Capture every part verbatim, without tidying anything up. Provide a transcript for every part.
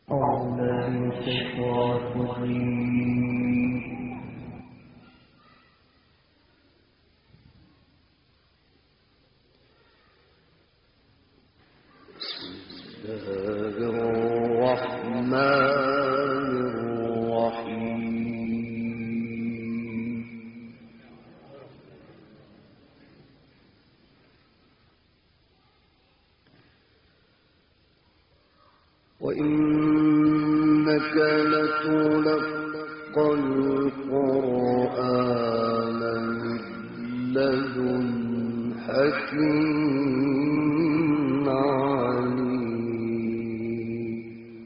أعوذ من الشيطان الرجيم. بسم الله الرحمن الرحيم. وإنك لتلقى القرآن من لدن حكيم عليم.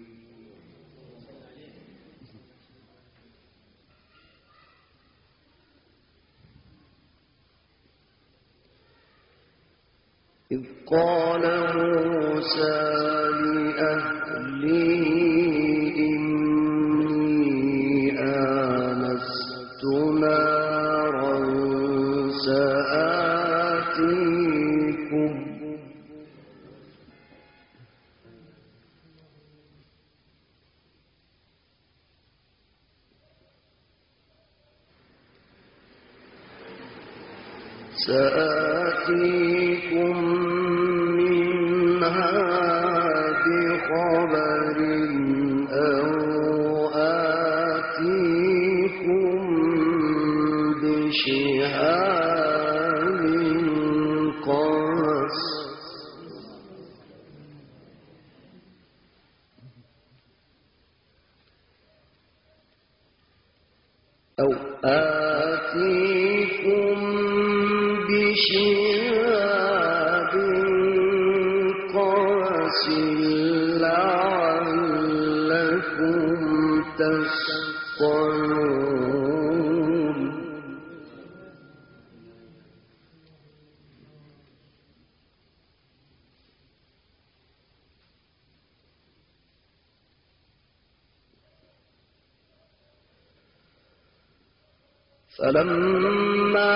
إذ قال موسى لأهله إني آنست نارا سآتيكم سآتيكم منها بخبر أو آتيكم بشهاب قبس أو آتيكم بشهاب قبس لعلكم تصطلون. فلما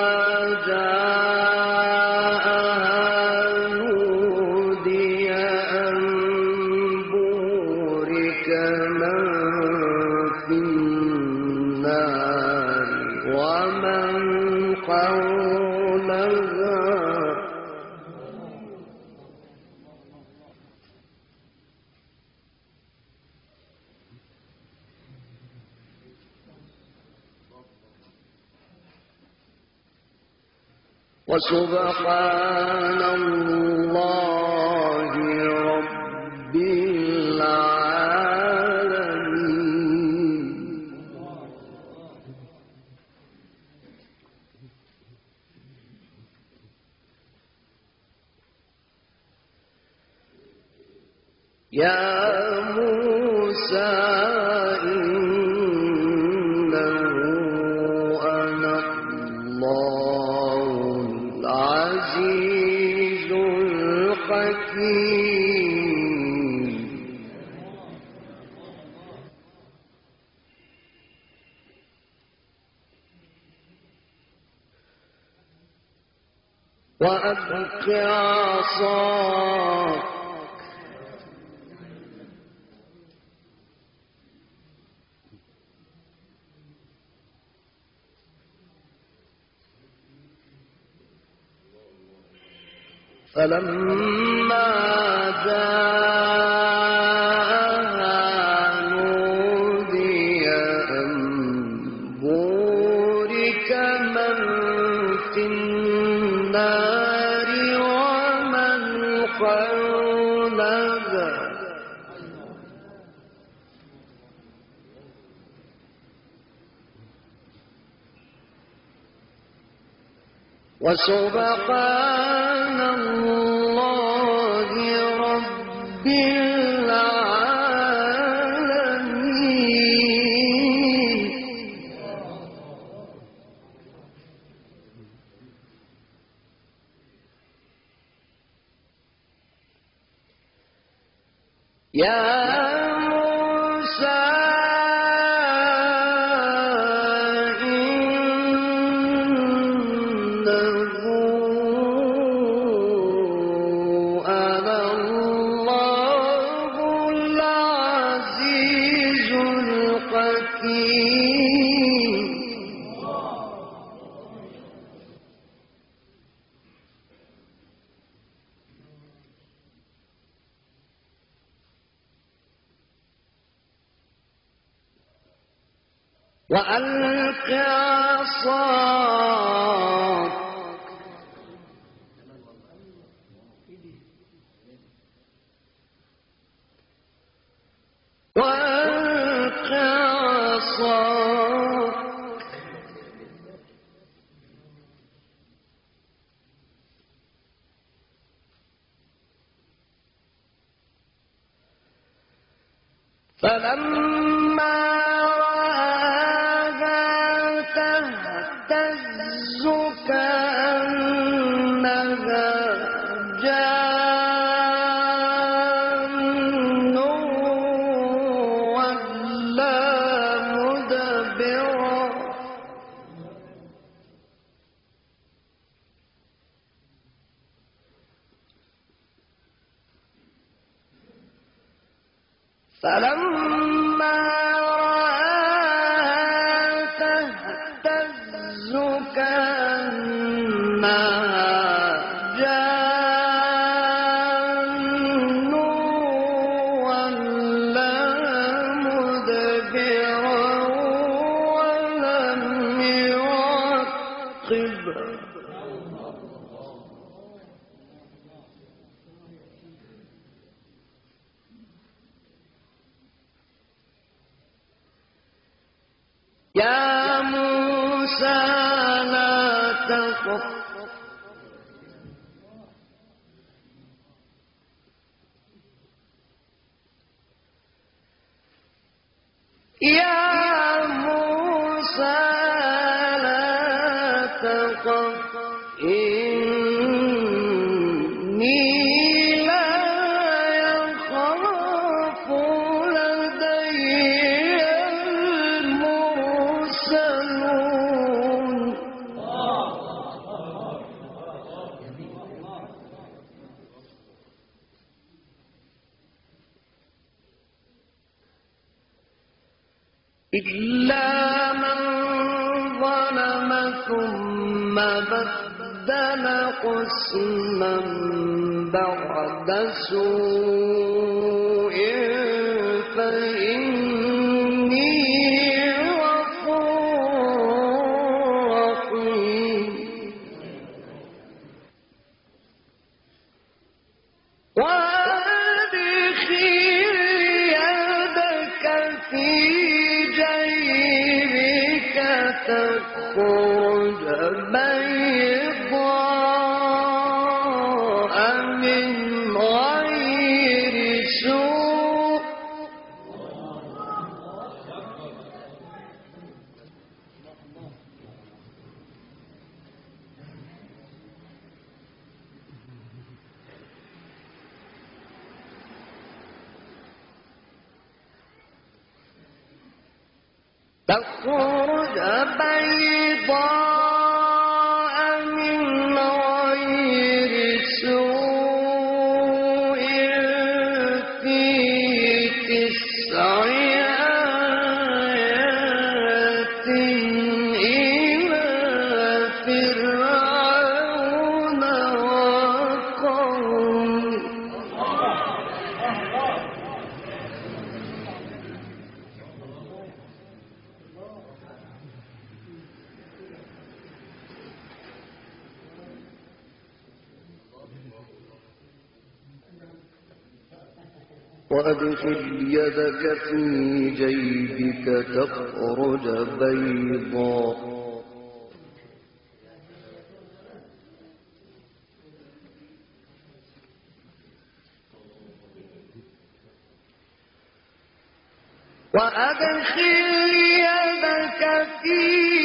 جاءها نودي أن بورك من في النار ومن حولها وسبحان الله رب العالمين. يا موسى إنه أنا الله العزيز الحكيم. وألق عصاك فلما جاءها نودي أن بورك من في النار ومن حولها وسبحان الله رب العالمين. يا موسى أنا الله العزيز وألق عصاك وألق عصاك فلما رآها تهتز كأنها جان ولا مدبرا فلما رآها تهتز كأنها جان ولا مدبرا ولم يعقب يا موسى لا تخف يا موسى لا تخف إني لا يخاف لدي المرسلون إلا من ظلم ثم بدل قسما بعد سوء فإني غفور رحيم وأدخل يدك في جيبك تخرج بيضاء من غير سوء تخرج بيضاء من غير سوء في تسع آيات إلى فرعون وقومه وأدخل يدك في جيبك تخرج بيضاء وأدخل يدك في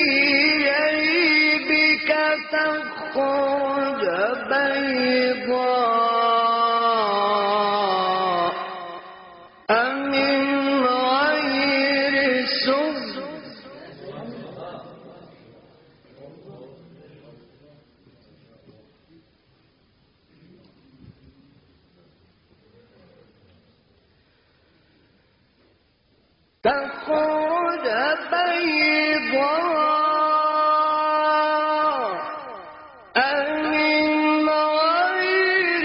جيبك تخرج بيضاء من غير سوء تخرج بيضاء من غير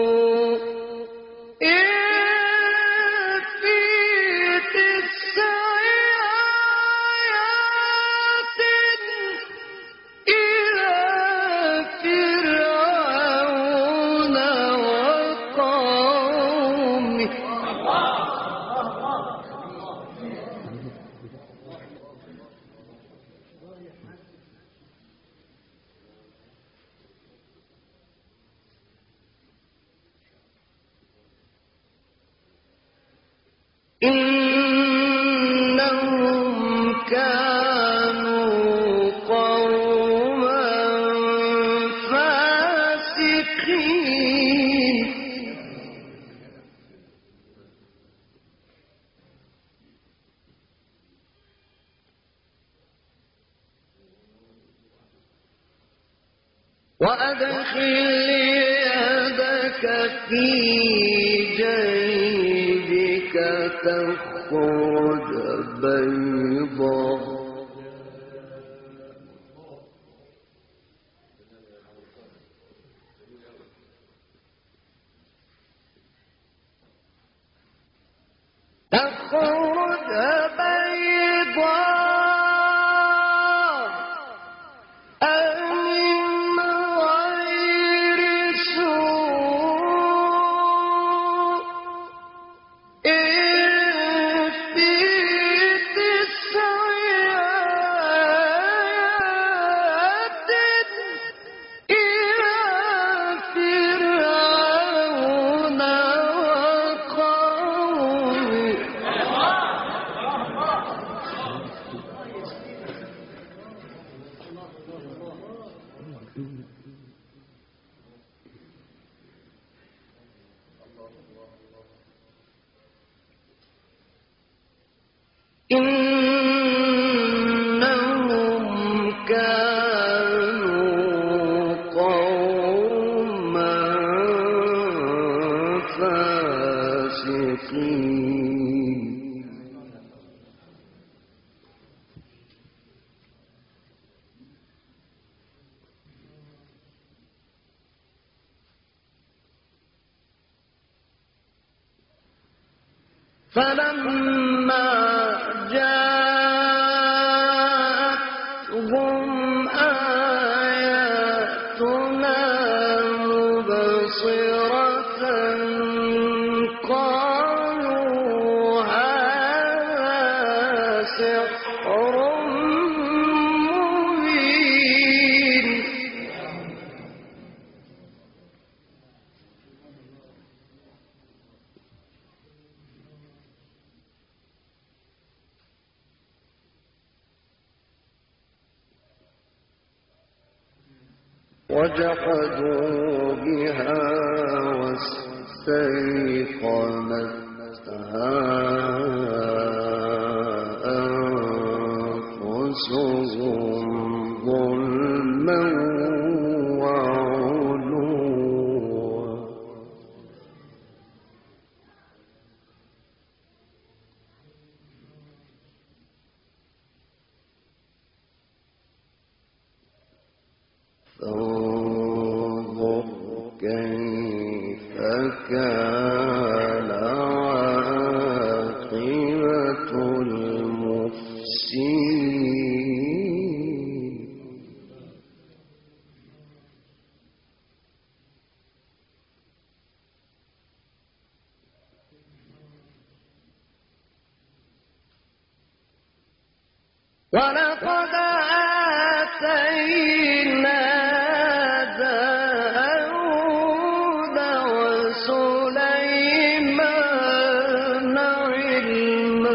سوء في تسع إنهم كانوا قوما فاسقين وأدخل يدك في جيبك تخرج بيضاء تخرج بيضاء إنهم كانوا قوما فاسقين فلما جاءتهم آياتنا مبصرة قالوا هذا سحر مبين وجحدوا بها واستيقنتها أنفسهم ظلما وعلوا فانظر كيف كان عاقبة المفسدين ولقد آتينا داود وسليمان علما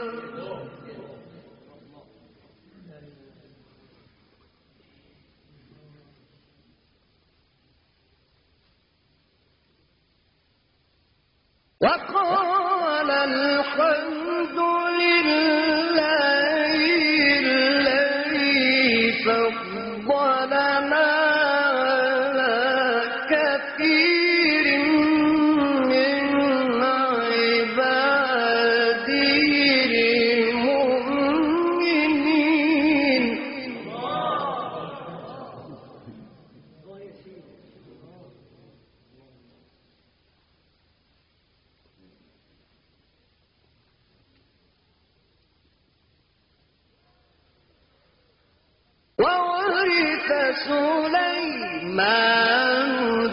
وقال الحمد لله الذي فضلنا على كثير من عباده المؤمنين وورث سليمان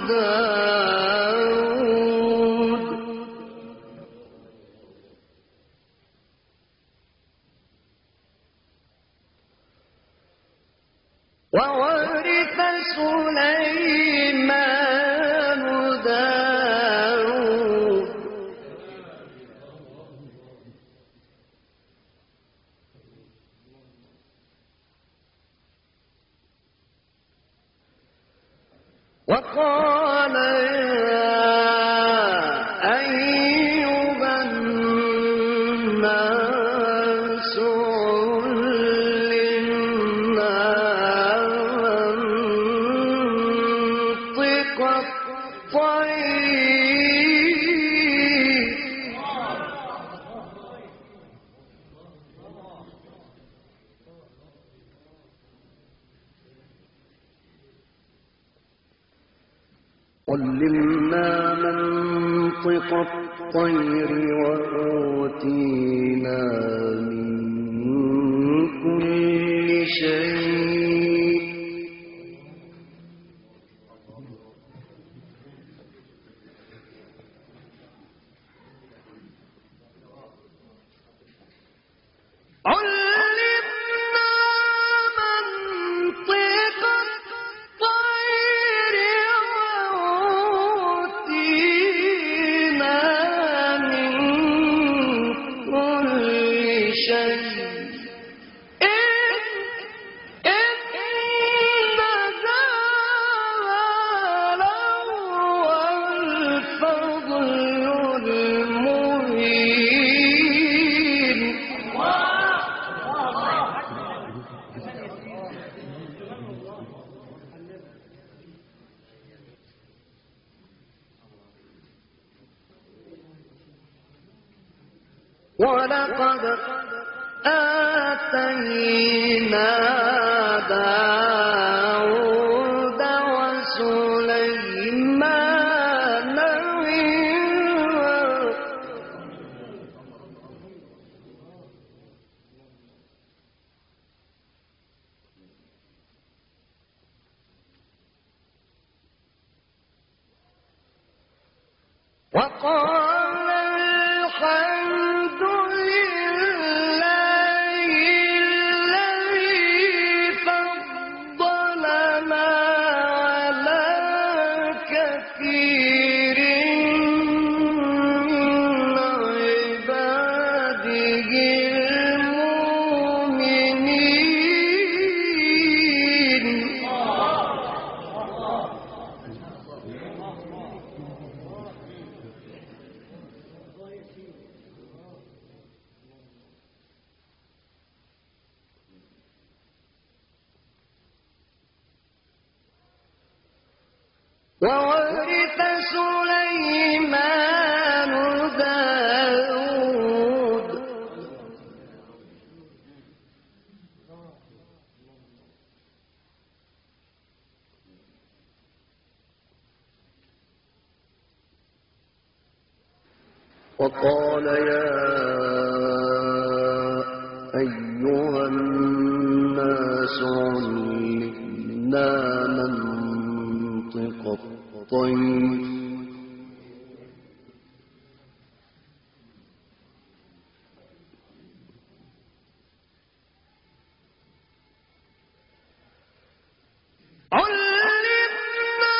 داود وورث سليمان داود وقال يا أيها الناس علمنا منطق الطير علمنا منطق الطير وأوتينا من كل شيء علمنا منطق الطير وأوتينا من كل شيء إن هذا لهو الفضل المبين ولقد آتينا داود وسليمان علما وقال الحمد لله الذي فضلنا على كثير من عباده المؤمنين وورث سليمان داود وقال يا أيها الناس علمنا منطق الطير علمنا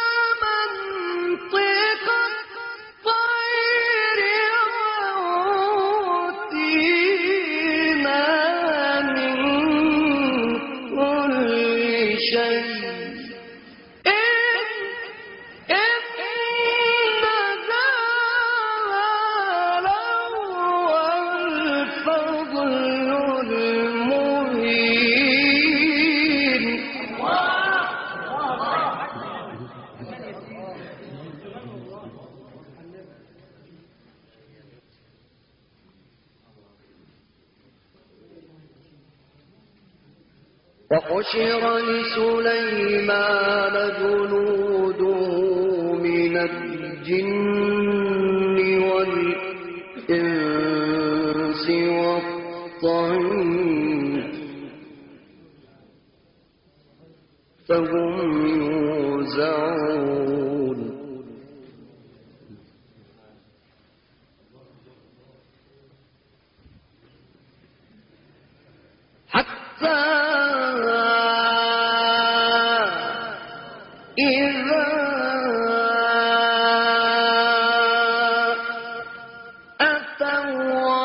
منطق الطير وأوتينا من كل شيء وحشر لسليمان جنوده من الجن والإنس والطير فهم يوزعون حتى إذا أتوا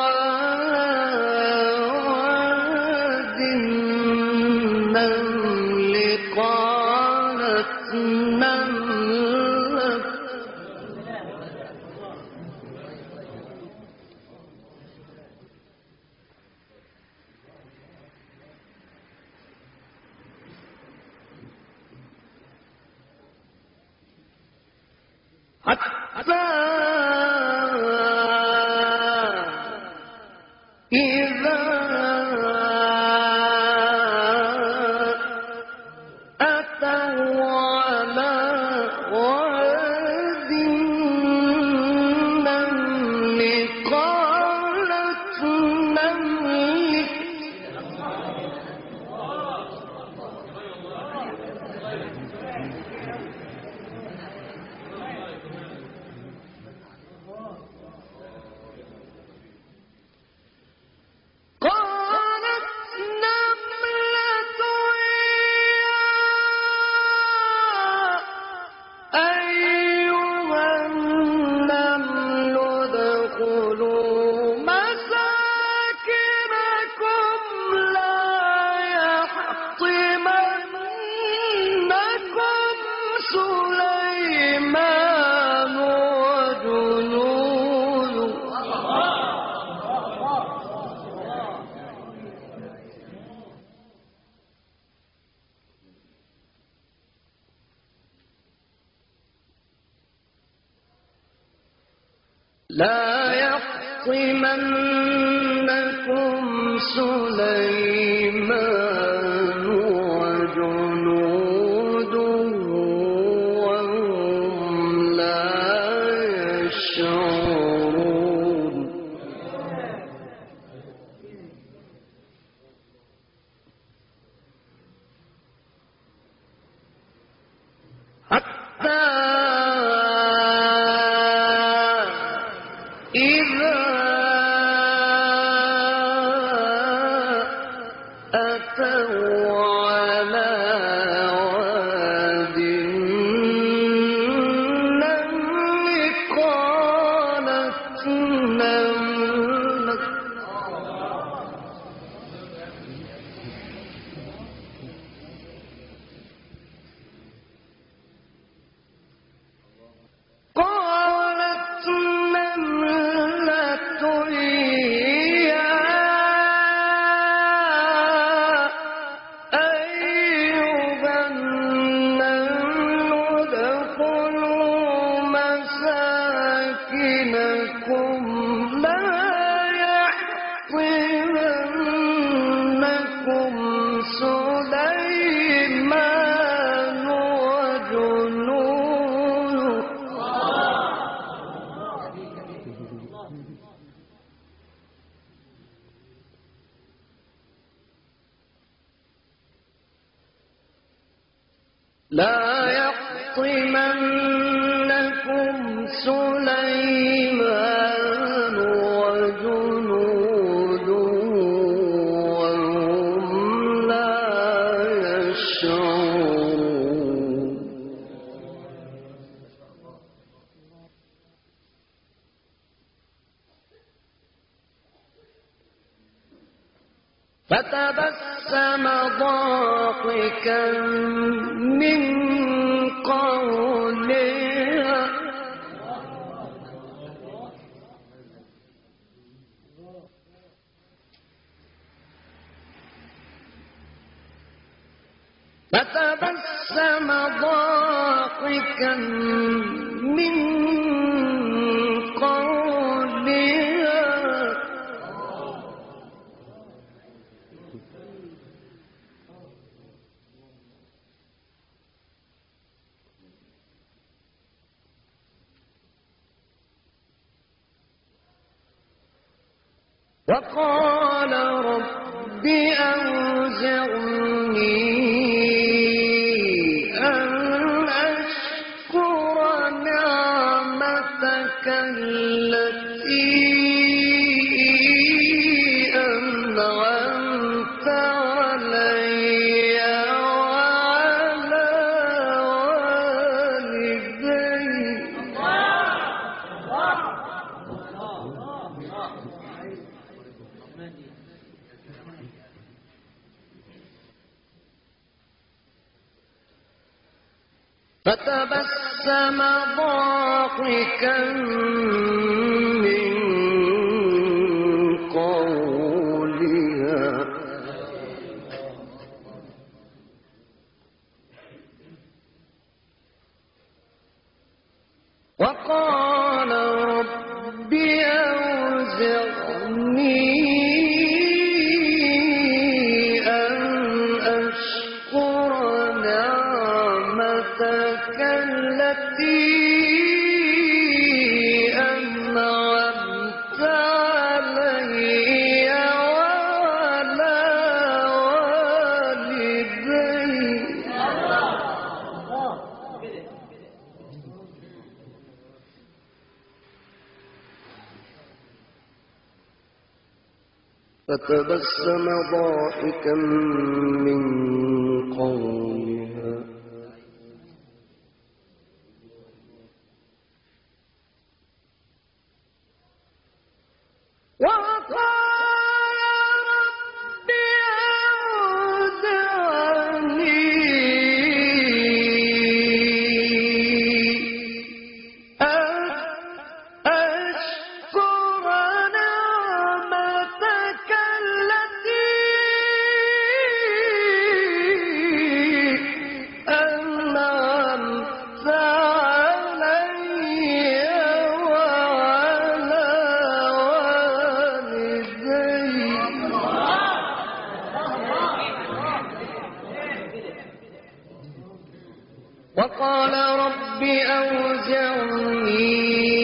على واد النمل قال حتى إذا أتوا على واد النمل قالت نملة لا يحطمنكم سليمان وجنوده وهم لا يشعرون حتى إذا أتوا على واد النمل قالت نملة قالت نملة يا أيها النمل ادخلوا مساكنكم لا يحطمنكم سليمان وجنوده لا يحطمنكم سليمان وجنوده وهم لا يشعرون فتبسم ضاحكا من قولها فتبسم ضاحكا من قولها وقال رب أوزعني أن أشكر نعمتك التي أنعمت علي وعلى والدي فتبسم ضاحكا من قولها وقال فتبسم ضاحكا من قولها وقال رب أوزعني أن أشكر نعمتك التي أنعمت علي وعلى والدي وقال رب أوزعني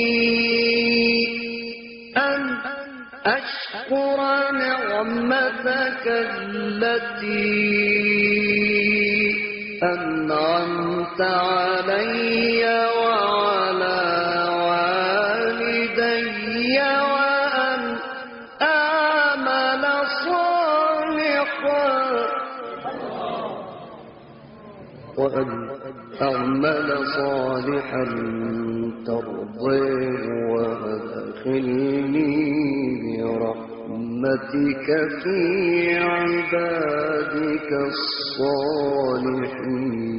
أن أشكر نعمتك التي أنعمت علي وعلى والدي وأن أعمل صالحا وأن أعمل صالحا ترضيه وأدخلني برحمتك في عبادك الصالحين